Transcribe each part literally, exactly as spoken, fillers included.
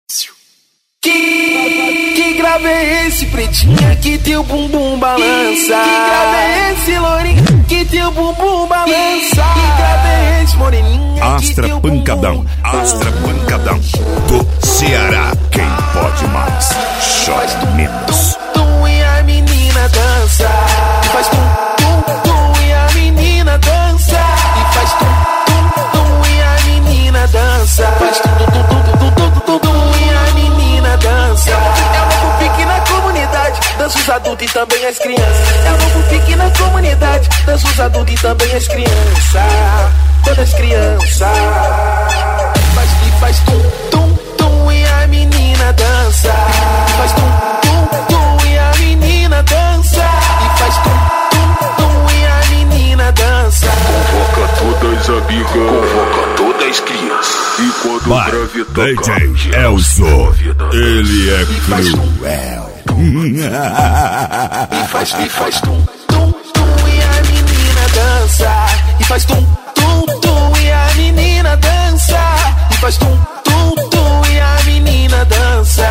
Que, que grave é esse, pretinha, que teu bumbum balança? Que grave é esse, lourinho, que teu bumbum balança? Que grave é esse, moreninha, Astra que teu Pancadão, bumbum Astra Pancadão do Ceará. Quem pode mais, chora menos. tum, tum, e a menina dança. E faz tum, tum, tum, e a menina dança. E faz tum, tum, tum, e a menina dança. Faz tum, tum, tum, tum, tum, tum, tum, e a menina dança. É o novo pique na comunidade, dança os adultos e também as crianças. É o novo pique na comunidade, dança os adultos e também as crianças. Todas as crianças. Faz e faz tum, tum, tum, e a menina dança. Faz tum, tum, tum, e a menina dança. E faz tum, tum, tum, e a menina dança. Convoca todas as amigas, convoca todas as crianças. E quando Vai, o grave toca, D J geral Elzo, ele é cruel. cruel. E faz, e faz tum, tum, tum, e a menina dança. E faz tum, tum, tum, e a menina dança. E faz tum, tum, tum, e a menina dança.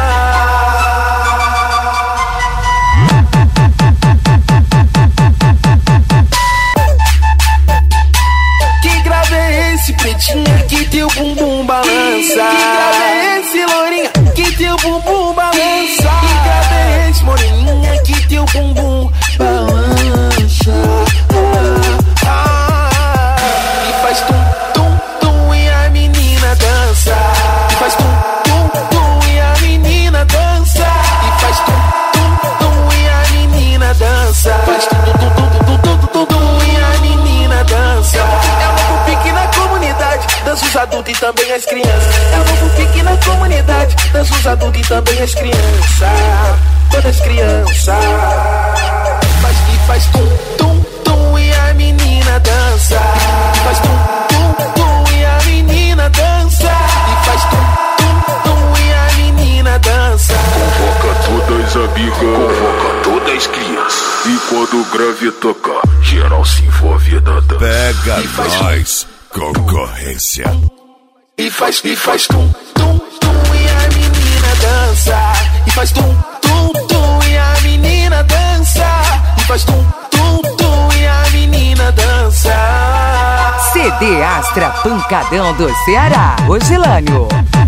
Que grave é esse, pretinha, que teu bumbum balança? Que grave é esse, lourinha, que teu bumbum balança? Que grave é esse, moreninha, que teu bumbum balança? Ah, ah, e faz tum, tum, tum, e a menina dança. E faz tum, tum, tum, e a menina dança. E faz tum, tum, tum, e a menina dança. Faz tum, tum, tum, tum, tum, tum, tum, tum, e a menina dança. É o novo pique na comunidade, dança os adultos e também as crianças. É o novo pique na comunidade, dança os adultos e também as crianças. Todas as crianças. Faz e faz tum, tum, tum, e a menina dança. Faz tum, tum, tum, e a menina dança. E faz tum, tum, tum, e a menina dança. Convoca todas as amigas, convoca todas as crianças. E quando o grave tocar, geral se envolve na dança. Pega nós, concorrência. E faz, e faz tum, tum, tum, e a menina dança. E faz tum, tum, tum, e a menina dança. E faz tum, tum, tum, e a menina dança. C D Astra Pancadão do Ceará. Ogilânio.